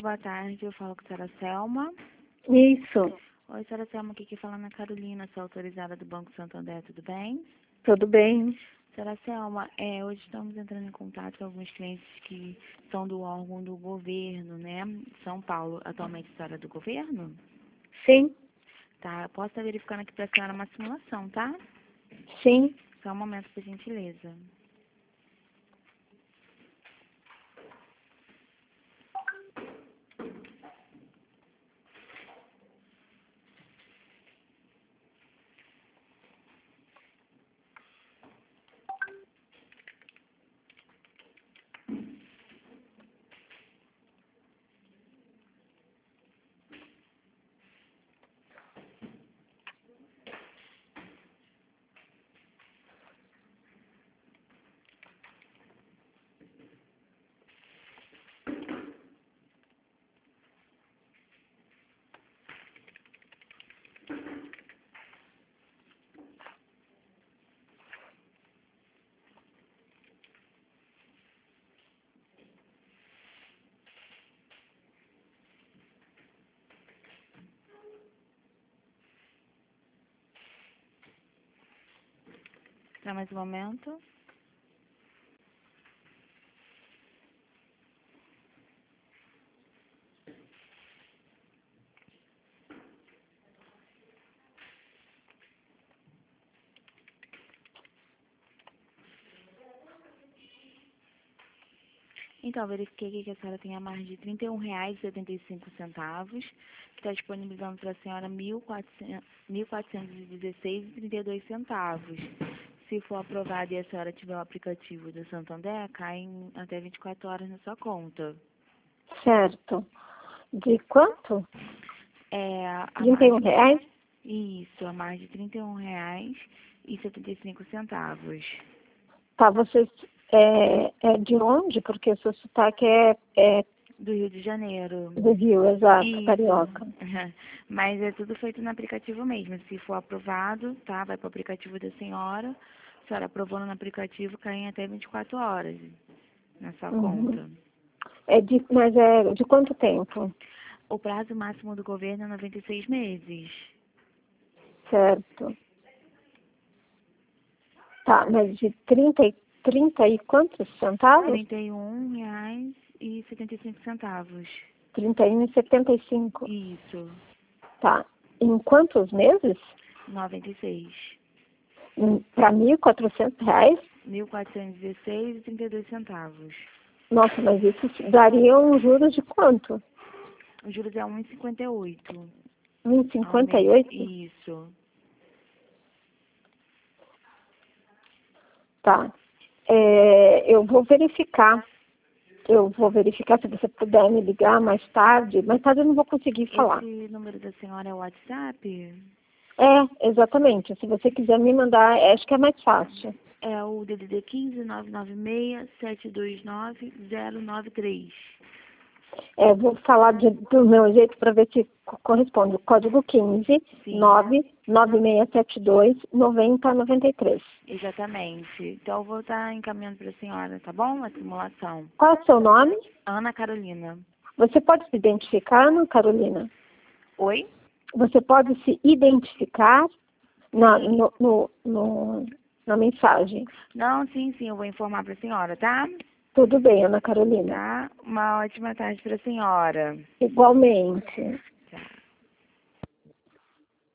boa tarde. Eu falo com a senhora Selma. Isso, Oi, senhora Selma, aqui que fala na Carolina, sou autorizada do Banco Santander, tudo bem? tudo bem? Senhora Selma, hoje estamos entrando em contato com alguns clientes que são do órgão do governo, né? São Paulo. Atualmente a senhora é do governo? Sim, Tá, eu posso estar verificando aqui para a senhora uma simulação, tá? sim. Só um momento, por gentileza. Para mais um momento. Então, verifiquei aqui que a senhora tem a margem de R$ 31,75, que está disponibilizando para a senhora R$ 1.416,32. Se for aprovado e a senhora tiver o aplicativo do Santander, cai em até 24 horas na sua conta. Certo. De quanto? A 31 margem, reais? isso, a margem de R$ 31,75. Tá, você é de onde? Porque o seu sotaque é Do Rio de Janeiro. do Rio, exato, Isso. carioca. Mas é tudo feito no aplicativo mesmo. Se for aprovado, tá? Vai para o aplicativo da senhora. A senhora aprovando no aplicativo, cai em até 24 horas na sua conta. Mas é de quanto tempo? O prazo máximo do governo é 96 meses. Certo. Tá, mas de 30 e quantos centavos? R$ 31,75. 31,75. Isso. Tá. Em quantos meses? 96. Para R$ 1.400? R$ 1.416,32. Nossa, mas isso daria um juros de quanto? Os juros é 1,58 ao mês. 1,58? Isso. Tá. Eu vou verificar. Eu vou verificar se você puder me ligar mais tarde. Mais tarde eu não vou conseguir falar. Esse número da senhora é o WhatsApp? Exatamente. Se você quiser me mandar, acho que é mais fácil. É o DDD 15 996 729 093. Vou falar do meu jeito para ver se corresponde. O código 15 Sim. 99672 9093. Exatamente. Então eu vou estar encaminhando para a senhora, tá bom? A simulação. Qual é o seu nome? Ana Carolina. Você pode se identificar, Ana Carolina? Oi? Você pode se identificar na mensagem. Não, sim, eu vou informar para a senhora, tá? Tudo bem, Ana Carolina. Tá? Uma ótima tarde para a senhora. Igualmente.